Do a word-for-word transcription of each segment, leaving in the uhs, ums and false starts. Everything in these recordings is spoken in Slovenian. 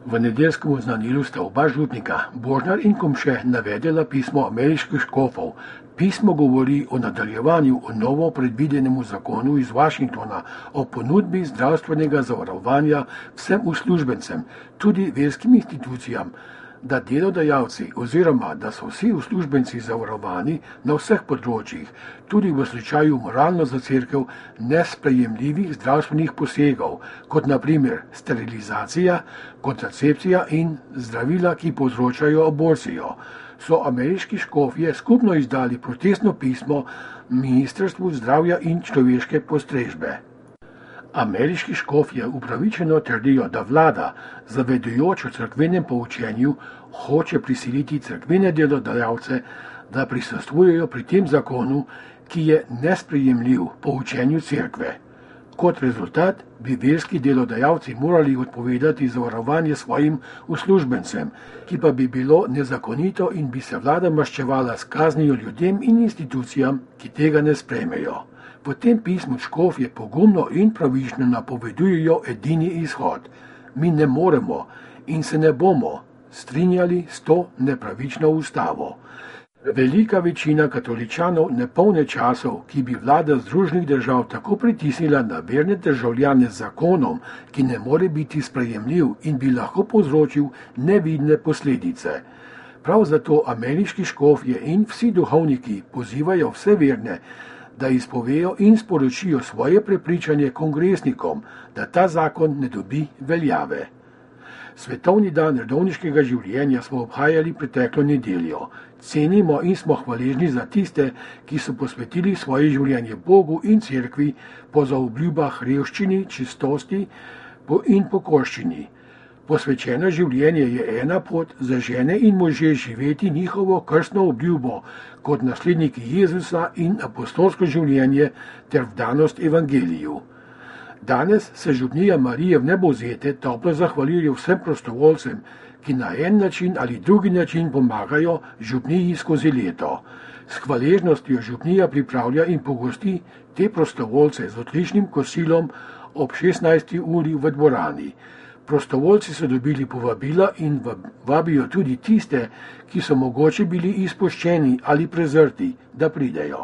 V nedeljskem oznanilu sta oba župnika, Božnar in Komše, navedela pismo ameriških škofov. Pismo govori o nadaljevanju o novo predvidenemu zakonu iz Washingtona o ponudbi zdravstvenega zavarovanja vsem uslužbencem, tudi verskim institucijam, da delodajalci oziroma da so vsi uslužbenci zavarovani na vseh področjih, tudi v slučaju moralno za cerkev nesprejemljivih zdravstvenih posegov, kot na primer sterilizacija, kontracepcija in zdravila, ki povzročajo aborcijo, so ameriški škofje skupno izdali protestno pismo Ministrstvu zdravja in človeške postrežbe. Ameriški škofje upravičeno trdijo, da vlada, zavedujoč o cerkvenem poučenju, hoče prisiliti cerkvene delodajalce, da prisostvujejo pri tem zakonu, ki je nesprejemljiv poučenju cerkve. Kot rezultat bi verski delodajalci morali odpovedati zavarovanje svojim uslužbencem, ki pa bi bilo nezakonito in bi se vlada maščevala s kaznijo ljudem in institucijam, ki tega ne sprejmejo. V tem pismu škofje pogumno in pravično napovedujejo edini izhod. Mi ne moremo in se ne bomo strinjali s to nepravično ustavo. Velika večina katoličanov ne polne časov, ki bi vlada Združenih držav tako pritisnila na verne državljane z zakonom, ki ne more biti sprejemljiv in bi lahko povzročil nevidne posledice. Prav zato ameriški škofje in vsi duhovniki pozivajo vse verne, da izpovejo in sporočijo svoje prepričanje kongresnikom, da ta zakon ne dobi veljave. Svetovni dan redovniškega življenja smo obhajali preteklo nedeljo. Cenimo in smo hvaležni za tiste, ki so posvetili svoje življenje Bogu in cerkvi po zaobljubah revščini, čistosti in pokorščini. Posvečeno življenje je ena pot, za žene in može živeti njihovo krstno obljubo kot nasledniki Jezusa in apostolsko življenje ter vdanost evangeliju. Danes se župnija Marije Vnebovzete toplo zahvaljuje vsem prostovoljcem, ki na en način ali drugi način pomagajo župniji skozi leto. S hvaležnostjo župnija pripravlja in pogosti te prostovoljce z odličnim kosilom ob šestnajsti uri v dvorani. Prostovoljci so dobili povabila in vabijo tudi tiste, ki so mogoče bili izpuščeni ali prezrti, da pridejo.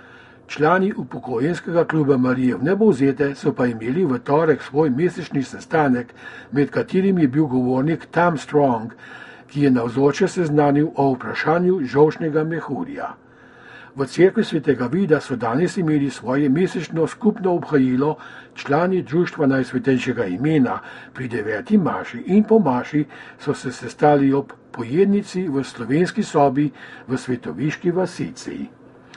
Člani upokojenskega kluba Marije Vnebovzete so pa imeli v torek svoj mesečni sestanek, med katerim je bil govornik Tam Strong, ki je navzoče seznanil o vprašanju žolčnega mehurja. V cerkvi svetega Vida so danes imeli svoje mesečno skupno obhajilo člani društva Najsvetejšega imena pri deveti maši in po maši so se sestali ob pojednici v slovenski sobi v Svetoviški vasici.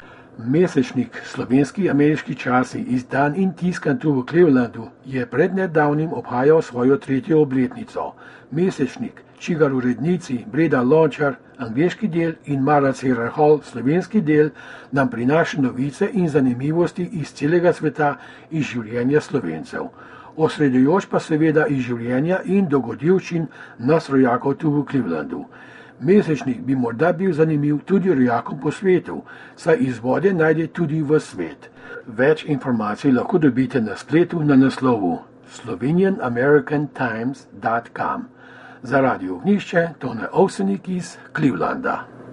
Mesečnik Slovenski ameriški časi, izdan in tiskan tu v Clevelandu, je pred nedavnim obhajal svojo tretjo obletnico. Mesečnik, čigar urednici Breda Lončar, angleški del, in Mara Cerahol, slovenski del, nam prinaša novice in zanimivosti iz celega sveta iz življenja Slovencev. Osredujoč pa seveda iz življenja in dogodivščin nas rojakov tu v Clevelandu. Mesečnik bi morda bil zanimiv tudi rojakom po svetu, saj izvode najde tudi v svet. Več informacij lahko dobite na spletu na naslovu slovenian american times dot com. Za Radio Ognjišče Tone Ovsenik iz Clevelanda.